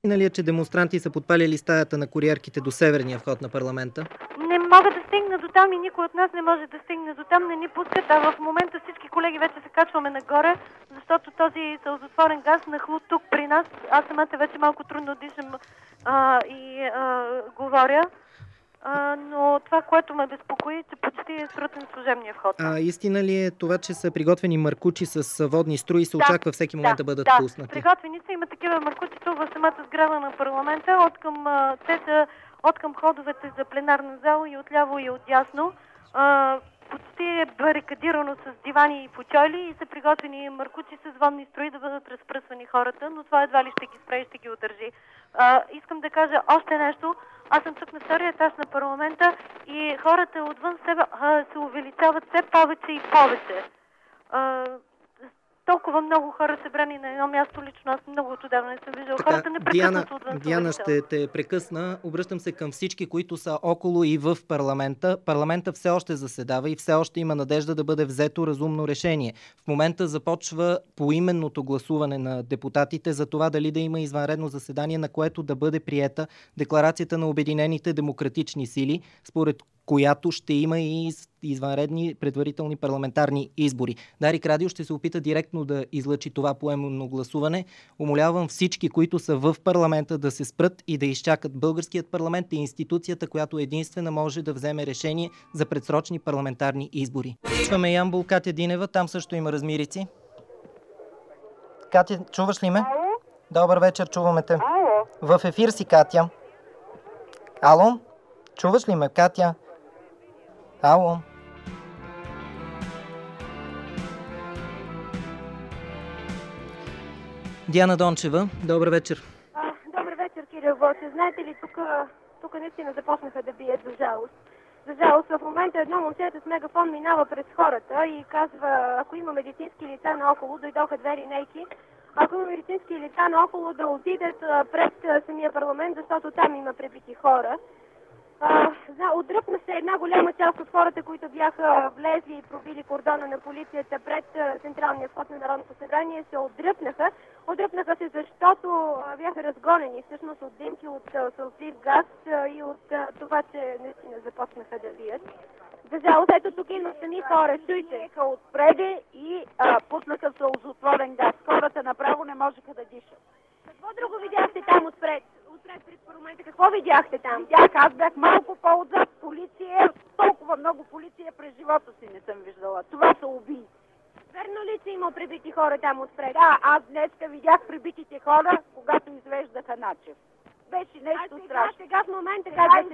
Нали е, че демонстранти са подпалили стаята на куриерките до северния вход на парламента? Не мога да стигна до там и никой от нас не може да стигне до там, не ни пускат, а в момента всички колеги вече се качваме нагоре, защото този сълзотворен газ нахлу тук при нас. Аз самата вече малко трудно дишам и говоря. Но това, което ме безпокои, че почти е срутен служебния вход. Истина ли е това, че са приготвени маркучи с водни струи и се очаква всеки момент да бъдат пуснати? Приготвени са, има такива маркучи тук в самата сграда на парламента, те са от към ходовете за пленарна зала и отляво и отдясно. Почти е барикадирано с дивани и футьоли и са приготвени маркучи с водни струи да бъдат разпръсвани хората, но това едва ли ще ги спре и ще ги удържи. Искам да кажа още нещо. Аз съм тук на втория етаж на парламента и хората отвън се увеличават все повече и повече. Толкова много хора събрани на едно място, лично аз много отдавна не съм виждала. Хората непрекъснато отвън. Диана, ще те прекъсна. Обръщам се към всички, които са около и в парламента. Парламента все още заседава и все още има надежда да бъде взето разумно решение. В момента започва поименното гласуване на депутатите за това дали да има извънредно заседание, на което да бъде приета декларацията на Обединените демократични сили, според която ще има и извънредни предварителни парламентарни избори. Дарик Радио ще се опита директно да излъчи това поименно гласуване. Умолявам всички, които са в парламента, да се спрат и да изчакат. Българският парламент е институцията, която единствена може да вземе решение за предсрочни парламентарни избори. Чуваме Ямбол, Катя Динева, там също има размирици. Катя, чуваш ли ме? Ало? Добър вечер, чуваме те. Ало? В ефир си, Катя. Ало? Чуваш ли ме, Катя? Ало? Диана Дончева, добър вечер. Добър вечер, Кирил Вълчев. Знаете ли, тук наистина започнаха да бият за жалост. За жалост, в момента едно момче с мегафон минава през хората и казва, ако има медицински лица наоколо, дойдоха две линейки, ако има медицински лица наоколо, да отидат пред самия парламент, защото там има пребити хора. Отдръпна се една голяма част от хората, които бяха влезли и пробили кордона на полицията пред централния вход на Народното събрание, се отдръпнаха. Отдръпнаха се, защото бяха разгонени всъщност от димки, от сълзлив газ и от това, че наистина започнаха да бият. За жалост, ето тук има сами хора, чуйте, отпреде и пуснаха сълзотворен газ. Хората направо не можеха да дишат. Какво друго видяхте там отпред? Пред парламента, какво видяхте там? Аз бях малко по-отзад. Полиция, толкова много полиция през живота си не съм виждала. Това са убийци. Верно ли, че има пребити хора там отпред? Да, аз днеска видях пребитите хора, когато извеждаха Начев. Беше нещо страшно. Сега в момента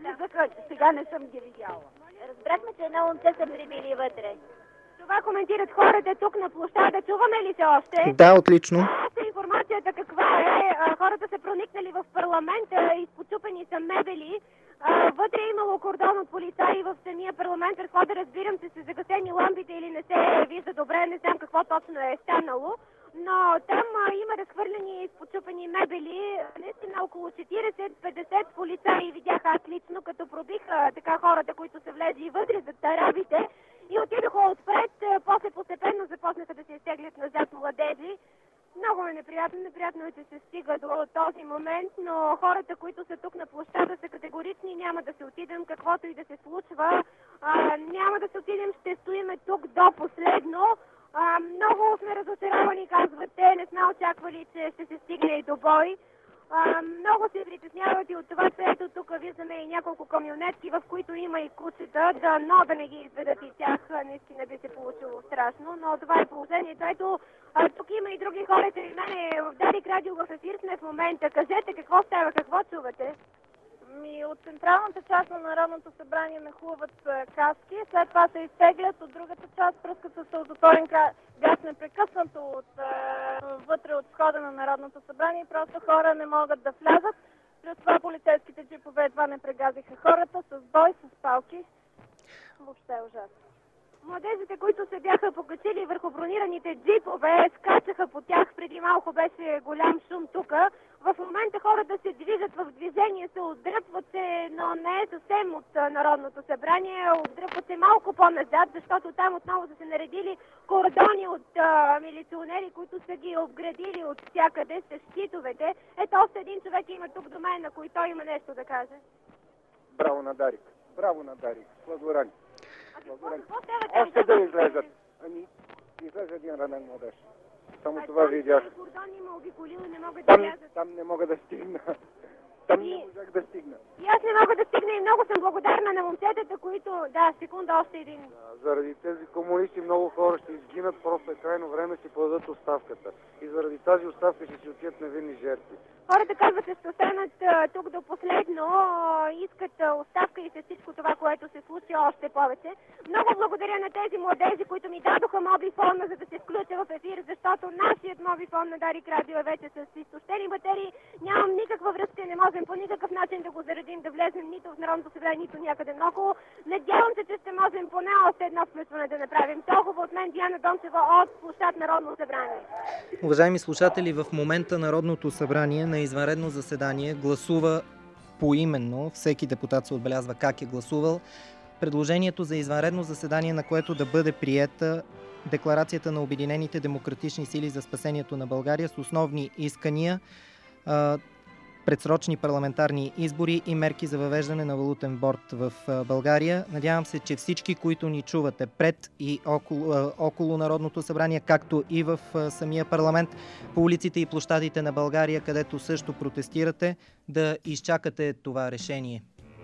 сега не съм ги видяла. Разбрахме, че едно момче са прибили вътре. Това коментират хората тук на площада. Чуваме ли се още? Да, отлично. Информацията каква е? Хората са проникнали в парламента, изпочупени са мебели. Вътре е имало кордон от полицаи в самия парламент. Входа, разбирам, че са загасени лампите или не се вижда добре, не знам какво точно е станало. Но там има разхвърлени и изпочупени мебели. Наистина около 40-50 полицаи видях аз лично, като пробиха така хората, които са влезли вътре за тарабите и отидоха отпред. После постепенно започнаха да се изтеглят назад младежи. Много е неприятно. Неприятно е, че се стига до този момент, но хората, които са тук на площада, са категорични. Няма да се отидем, каквото и да се случва. Няма да се отидем, ще стоиме тук до последно. Много сме разочаровани, казват те. Не сме очаквали, че ще се стигне и до бой. Много се притесняват и от това, че ето тук виждаме и няколко камионетки, в които има и кучета, но да не ги изведат и тях, наистина би се получило страшно, но това е положението. Ето, тук има и други хора, че мене в Дарик Радио в ефир сме в момента. Кажете какво става, какво чувате? От централната част на Народното събрание нахлуват каски, след това се изтеглят, от другата част пръскат със сълзотворен газ непрекъснато вътре от входа на Народното събрание и просто хора не могат да влязат. Плюс това полицейските джипове едва не прегазиха хората с бой, с палки. Въобще е ужасно. Младежите, които се бяха покачили върху бронираните джипове, скачаха по тях, преди малко беше голям шум тук. В момента хората се движат в движение, се отдръпват се, но не е съвсем от Народното събрание, отдръпват се малко по-назад, защото там отново са се наредили кордони от милиционери, които са ги обградили от всякъде с щитовете. Ето още един човек има тук до мен, на който той има нещо да каже. Браво на Дарик. Браво на Дарик. Сладорани. Още да излезат. Ами, излезе един ранен младеж. Само това видях. Кордон има обиколил и не могат да влязат. Там не мога да стигна. Там не можах да стигна. И аз не мога да стигна и много съм благодарна на момчетата, които... Да, секунда, още един. Заради тези комунисти много хора ще изгинат, просто е крайно време си подадат оставката. И заради тази оставка ще си отият невинни жертви. Хората казват, че ще останат тук до последно, искат оставка и след всичко това, което се случи още повече. Много благодаря на тези младежи, които ми дадоха мобифона, за да се включа в ефир, защото нашият мобифон на Дарик Радио е вече с изтощени батерии. Нямам никаква връзка, не можем по никакъв начин да го заредим, да влезем нито в Народното събрание, нито някъде много. Надявам се, че ще можем поне още едно включване да направим. Толкова от мен, Диана Дончева, от площад Народно събрание. Уважаеми слушатели, в момента Народното събрание на извънредно заседание гласува поименно. Всеки депутат се отбелязва как е гласувал. Предложението за извънредно заседание, на което да бъде приета Декларацията на Обединените демократични сили за спасението на България с основни искания, предсрочни парламентарни избори и мерки за въвеждане на валутен борд в България. Надявам се, че всички, които ни чувате пред и около Народното събрание, както и в самия парламент, по улиците и площадите на България, където също протестирате, да изчакате това решение.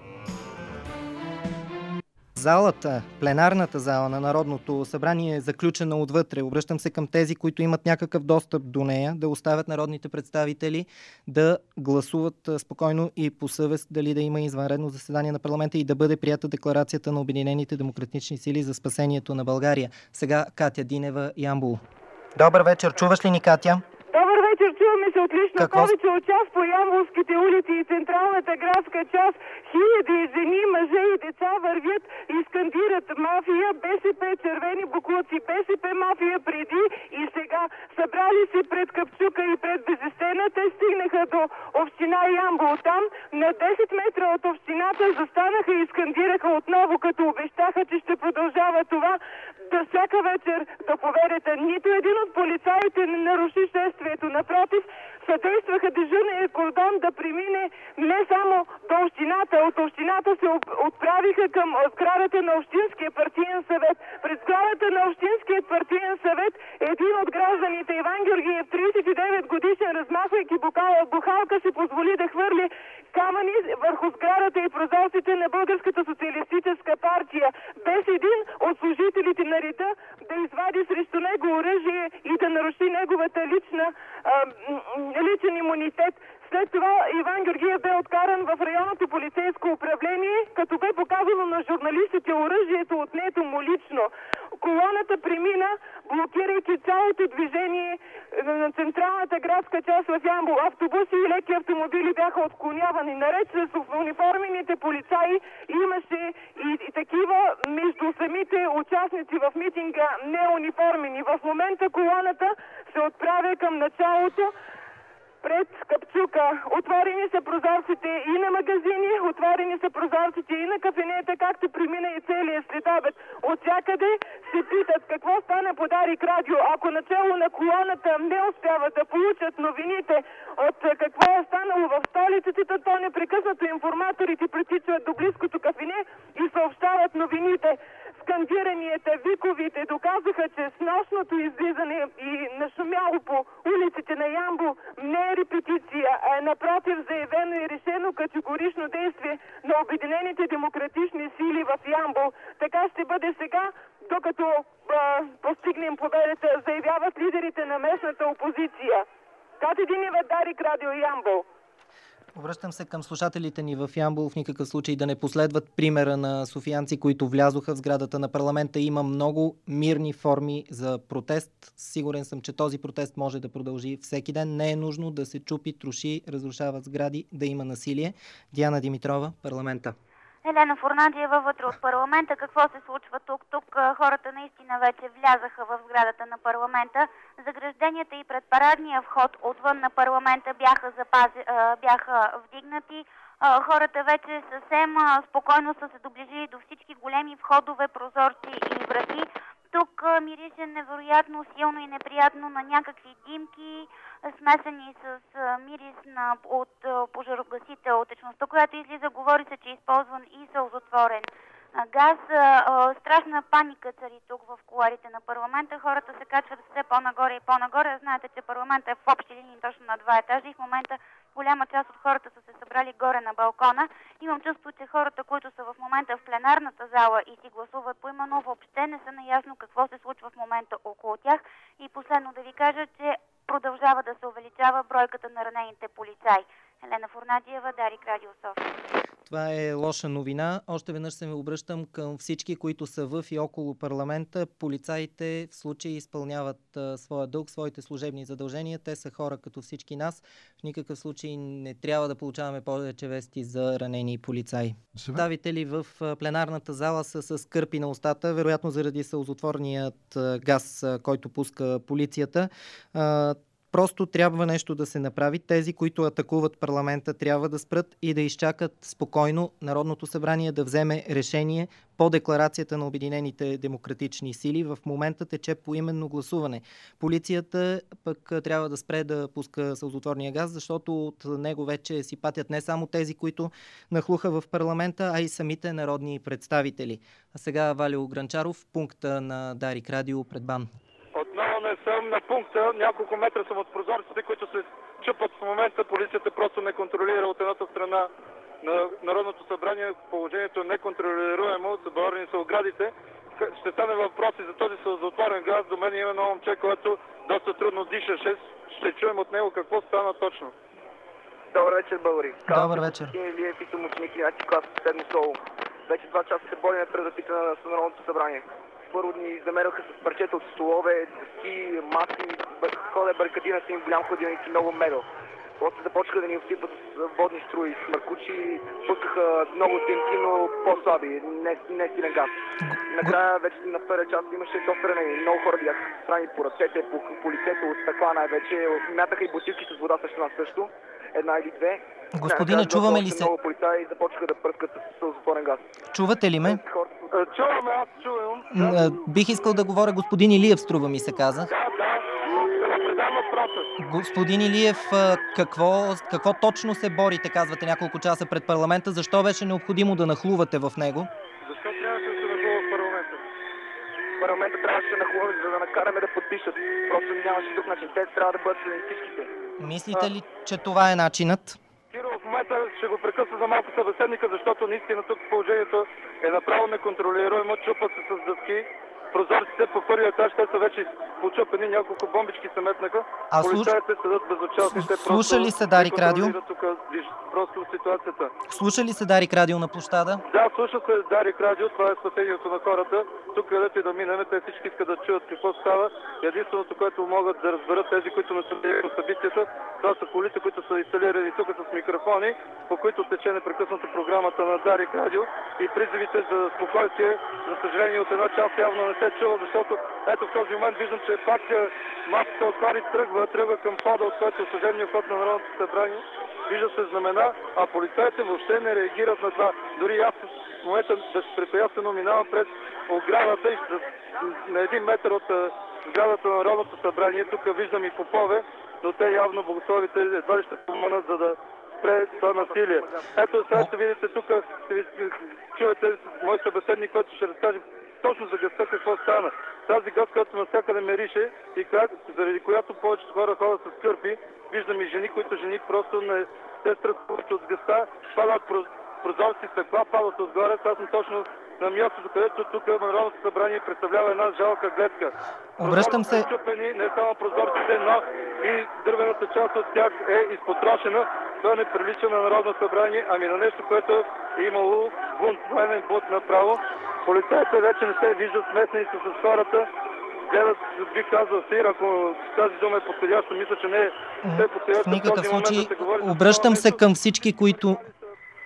Залата, пленарната зала на Народното събрание е заключена отвътре. Обръщам се към тези, които имат някакъв достъп до нея, да оставят народните представители да гласуват спокойно и по съвест дали да има извънредно заседание на парламента и да бъде прията Декларацията на Обединените демократични сили за спасението на България. Сега Катя Динева, Ямбол. Добър вечер, чуваш ли ни, Катя? Добър вечер, чуваме се отлично. Какво? Повече от час по ямболските улици и централната градска част хиляди жени, мъже и деца вървят и скандират мафия, БСП, червени буклуци, БСП мафия преди и сега. Събрали се пред Капчука и пред Безестена, те стигнаха до община Ямбол. Там на 10 метра от общината застанаха и скандираха отново, като обещаха, че ще продължава това до всяка вечер до поведата. Нито един от полицаите не наруши шествието. Напротив, съдействаха дежурния кордон да премине не само до общината. От общината се отправиха към сградата на Общинския партиен съвет. Пред сградата на Общинския партиен съвет един от гражданите, Иван Георгиев, 39 годишен, размахвайки бухалка, си позволи да хвърли камъни върху сградата и прозорците на Българската социалистическа партия, без един от служителите на реда да извади срещу него оръжие и да наруши неговата личен имунитет. След това Иван Георгиев бе откаран в районното полицейско управление, като бе показано на журналистите оръжието отнето му лично. Колоната премина, блокирайки цялото движение на централната градска част в Ямбол. Автобуси и леки автомобили бяха отклонявани. Наред с униформените полицаи имаше и такива между самите участници в митинга неуниформени. В момента колоната се отправя към началото пред Капчука. Отворени са прозорците и на магазини, отворени са прозорците и на кафенета, както премина и целият следобед. От всякъде се питат какво стана по Дарик Радио. Ако начало на колоната не успяват да получат новините от какво е станало в столицата, то непрекъснато информаторите притичват до близкото кафене и съобщават новините. Скандиранията, виковите доказаха, че с нощното излизане и нашумяло по улиците на Ямбол не е репетиция, а е напротив заявено и решено категорично действие на Обединените демократични сили в Ямбол. Така ще бъде сега, докато постигнем победата, заявяват лидерите на местната опозиция. Катя Динева, Дарик Радио, Ямбол. Обръщам се към слушателите ни в Ямбол в никакъв случай да не последват примера на софиянци, които влязоха в сградата на парламента. Има много мирни форми за протест. Сигурен съм, че този протест може да продължи всеки ден. Не е нужно да се чупи, троши, разрушават сгради, да има насилие. Диана Димитрова, парламента. Елена Фурнадиева, вътре от парламента. Какво се случва тук? Тук хората наистина вече влязаха в сградата на парламента. Загражденията и пред парадния вход отвън на парламента бяха вдигнати. Хората вече съвсем спокойно са се доближили до всички големи входове, прозорци и врати. Тук мирише невероятно силно и неприятно на някакви димки, смесени с мирис от пожарогасител. Течността, която излиза, говори се, че е използван и сълзотворен газ. Страшна паника цари тук в кулоарите на парламента. Хората се качват все по-нагоре и по-нагоре. Знаете, че парламентът е в общи линии точно на 2 етажа и в момента голяма част от хората са се събрали горе на балкона. Имам чувство, че хората, които са в момента в пленарната зала и си гласуват поименно, въобще не са наясно какво се случва в момента около тях. И последно да ви кажа, че продължава да се увеличава бройката на ранените полицаи. Елена Фурнадиева, Дарик, Радио София. Това е лоша новина. Още веднъж се обръщам към всички, които са в и около парламента. Полицаите в случай изпълняват своя дълг, своите служебни задължения. Те са хора като всички нас. В никакъв случай не трябва да получаваме повече вести за ранени полицаи. Представители в пленарната зала са с кърпи на устата, вероятно заради сълзотворният газ, който пуска полицията. Просто трябва нещо да се направи. Тези, които атакуват парламента, трябва да спрат и да изчакат спокойно Народното събрание да вземе решение по декларацията на Обединените демократични сили. В момента тече поименно гласуване. Полицията пък трябва да спре да пуска сълзотворния газ, защото от него вече си патят не само тези, които нахлуха в парламента, а и самите народни представители. А сега Валио Гранчаров, пункта на Дарик Радио пред БАН. Отново не съм на пункта, няколко метра съм от прозорците, които се чупат в момента. Полицията просто не контролира от едната страна на Народното събрание. Положението е неконтролируемо, съборени са оградите. Ще стане въпроси за този сълзотворен газ. До мен има едно момче, което доста трудно дишаше. Ще чуем от него какво стана точно. Добър вечер, българи. Добър вечер. Вие питам ученик 11 клас, 7 соло. Вече 2 часа се борим пред запитане на Народното събрание. Първо ни замераха с парчета от столове, дъски, маси, хода барикадиран с един голям хладилник и много мебел. После започнаха да ни осипат с водни струи, смъркучи, пускаха много димки, но по-слаби, не силен газ. Накрая вече на втория час имаше доста ранени. Много хора бяха страни по ръцете, по лицето, от стъкла най-вече. Мятаха и бутилки с вода срещу нас също. Една или две. Господине, чуваме ли се? Много полицаи започнаха да пръскат с сълзотворен газ. Чувате ли ме? Чуваме, аз чувам. Бих искал да говоря господин Илиев, струва ми се каза. Да. Господин Илиев, какво точно се борите, казвате няколко часа пред парламента? Защо беше необходимо да нахлувате в него? Защо трябваше да се нахлува в парламента? Парламента трябваше да нахлува, за да накараме да подпишат. Просто нямаше друг начин. Те трябва да бъдат следени всичките. Мислите ли, че това е начинът? Киро, в момента ще го прекъсна за малко събеседника, защото наистина тук положението е направо неконтролируемо. Чупат се с дъски. Прозорците по първия етаж, те са вече почупени, няколко бомбички се метнаха. Полицаите седат безучастни. Слуша ли се Дарик Радио? Тук просто ситуацията. Слуша ли се Дарик Радио на площада? Да, слуша се Дарик Радио, това е спасението на хората. Тук където и да минем, те всички искат да чуят какво става. Единственото, което могат да разберат тези, които не са били по събитията, това са колите, които са инсталирани тук с микрофони, по които тече непрекъснато програмата на Дарик Радио и призивите за спокойствие. За съжаление, от една част явно не се чува, защото ето в този момент виждам, че пак масата от пари тръгва към входа, от който е служебния вход на Народното събрание. Вижда се знамена, а полицаите въобще не реагират на това. Дори аз в момента безпрепятствено минавам пред оградата и на 1 метър от сградата на Народното събрание. Тук виждам и попове, но те явно богословите едва ли ще помогнат, за да спре това насилие. Ето сега ще видите тук, ще чуете мой събеседник, който ще разкаже точно за газта какво стана. Тази газ, която навсякъде мерише и заради която повечето хора ходят с кърпи, виждам и жени, които просто не се страхуват от газта, падат прозорци, стъкла, падат отгоре. Аз съм точно на мястото, където тук Народното събрание представлява една жалка гледка. Обръщам се. Чупени, не само прозорците, но и дървената част от тях е изпотрошена. Това не прилича на Народно събрание, ами на нещо, което е имало военен бунт направо. Полицаите вече не се виждат, смесени са с хората. Гледат, бих казал сир, ако тази дума е подходяща, мисля, че не е подходяща. В никакъв случай. Обръщам се към всички, които...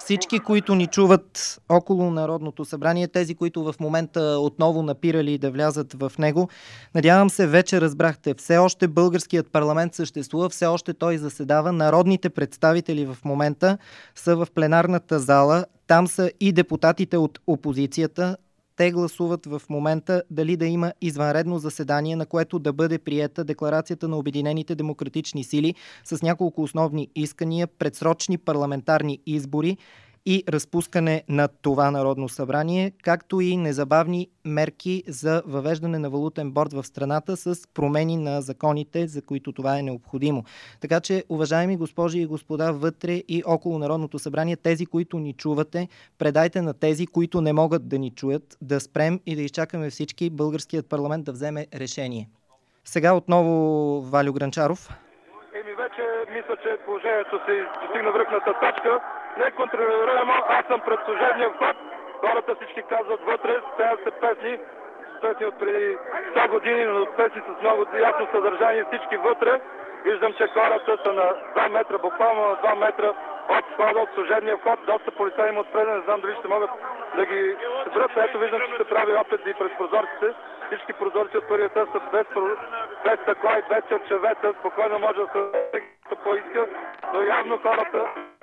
всички, които ни чуват около Народното събрание, тези, които в момента отново напирали да влязат в него, надявам се, вече разбрахте. Все още българският парламент съществува, все още той заседава. Народните представители в момента са в пленарната зала. Там са и депутатите от опозицията. Те гласуват в момента дали да има извънредно заседание, на което да бъде приета декларацията на Обединените демократични сили с няколко основни искания, предсрочни парламентарни избори и разпускане на това Народно събрание, както и незабавни мерки за въвеждане на валутен борд в страната с промени на законите, за които това е необходимо. Така че, уважаеми госпожи и господа, вътре и около Народното събрание, тези, които ни чувате, предайте на тези, които не могат да ни чуят, да спрем и да изчакаме всички българският парламент да вземе решение. Сега отново Валю Гранчаров. Вече мисля, че положението се достигна връхната точка. Не е контролируемо, аз съм пред служебния вход. Хората всички казват вътре, пеят се песни от преди 100 години, но песни с много ясно съдържание, всички вътре. Виждам, че хората са на 2 метра, буквално на 2 метра от входа, от служебния вход. Доста полицаи има отпреда, не знам дали ще могат да ги съберат. Ето виждам, че се прави опит и през прозорците. Всички прозорци от първия тест са без стъкла и без черчевета. Спокойно може да се поиска, но явно хората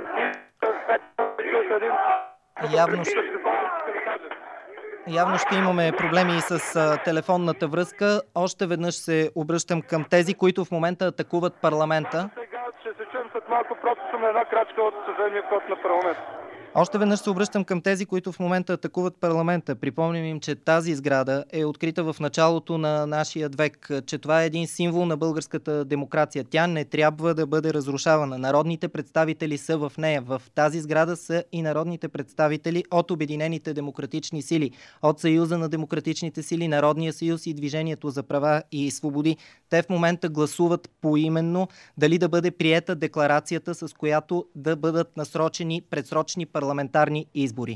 Явно ще имаме проблеми и с телефонната връзка. Още веднъж се обръщам към тези, които в момента атакуват парламента. Сега ще се чуем след малко, просто съм една крачка от служебния вход на парламент. Още веднъж се обръщам към тези, които в момента атакуват парламента. Припомням им, че тази сграда е открита в началото на нашия век, че това е един символ на българската демокрация. Тя не трябва да бъде разрушавана. Народните представители са в нея. В тази сграда са и народните представители от Обединените демократични сили, от Съюза на демократичните сили, Народния съюз и Движението за права и свободи. Те в момента гласуват поименно дали да бъде приета декларацията, с която да бъдат насрочени предсрочни парламентарни избори.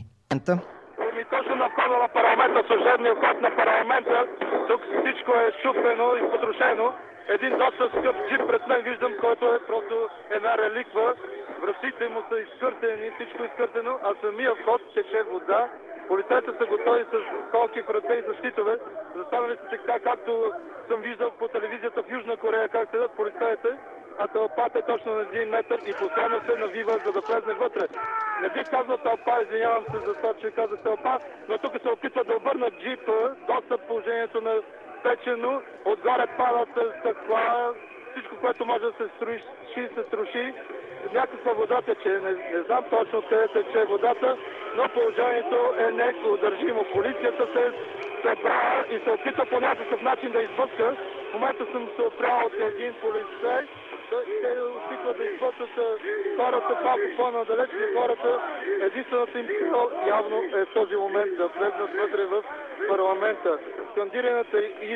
Точно на входа на парламента, служебния вход на парламента, тук всичко е шупено и потрошено. Един доста скъп джип пред мен виждам, който е просто една реликва. Връзите му са изкъртени, всичко е изкъртено, а самия вход тече вода. Полицайите са готови с колки в ръце и защитове. Застанали са така, както съм виждал по телевизията в Южна Корея, как седят полицайите, а тълпата е точно на 1 метър и постоянно се навива, за да влезне вътре. Не бих казал тълпа, извинявам се за това, че казах тълпа, но тук се опитват да обърнат джипа, доста положението на печено, отгоре падат стъкла, всичко, което може да се струши. Някаква вода тече, не знам точно къде тече водата, но положението е неудържимо. Полицията се събра и се опита по някакъв начин да изблъска. В момента съм се опрял от един полицай. Те опитват да изблъскат хората малко по-надалеч, и хората единствената им цел явно е в този момент да влезнат вътре в парламента. Скандираната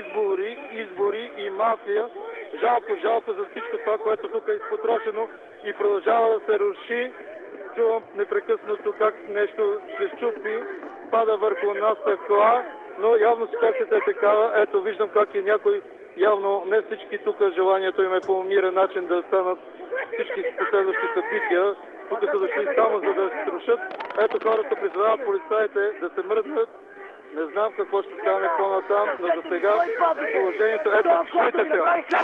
избори и мафия. Жалко за всичко това, което тук е изпотрошено и продължава да се руши. Чувам непрекъснато как нещо се щупи, пада върху нас стъкла, но явно ситуацията е такава. Ето виждам как и някой, явно не всички тук желанието им е по мирен начин да станат всички последващи събития. Тук са дошли само за да се струшат. Ето хората призовават полицаите да се мръднат. Не знам какво ще стане по-натам, но за сега положението ето, чуйте се.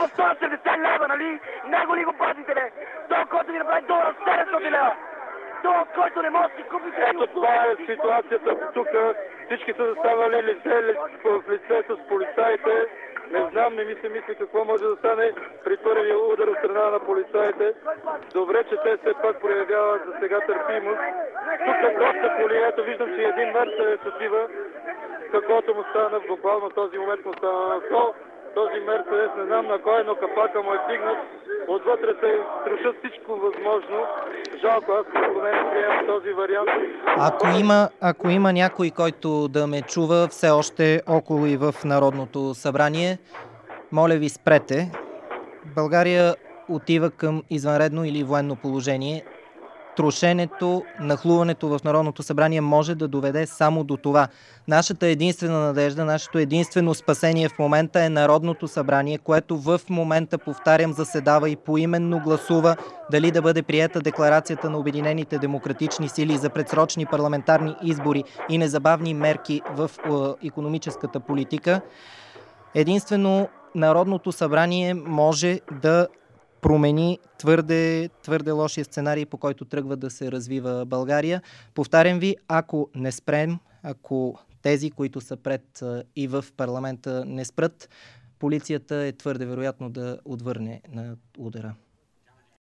170 лева, нали? Него ли го пазите, бе? Той, който ви направи долар 700 лева. Той, който не може да си купите. Ето това е ситуацията тук. Всички са заставали в лицето с полицаите. Не знам, не ми се мисли какво може да стане при първия удар от страна на полицаите. Добре, че те все пак проявяват за сега търпимост. Тук е доста коли. Ето виждам, че един мерцедес отива, каквото му стана в буквално този момент му стана на 100. Този мерцедес не знам на кой, но капака му е дигнат. Отвътре се струшат всичко възможно. Жалко, аз поне не приемам този вариант. Ако има някой, който да ме чува все още около и в Народното събрание, моля ви спрете. България отива към извънредно или военно положение. трошенето, нахлуването в Народното събрание може да доведе само до това. Нашата единствена надежда, нашето единствено спасение в момента е Народното събрание, което в момента, повтарям, заседава и поименно гласува дали да бъде приета декларацията на Обединените демократични сили за предсрочни парламентарни избори и незабавни мерки в икономическата политика. Единствено Народното събрание може да промени твърде лошия сценарий, по който тръгва да се развива България. Повтарям ви, ако не спрем, ако тези, които са пред и в парламента не спрат, полицията е твърде вероятно да отвърне на удара.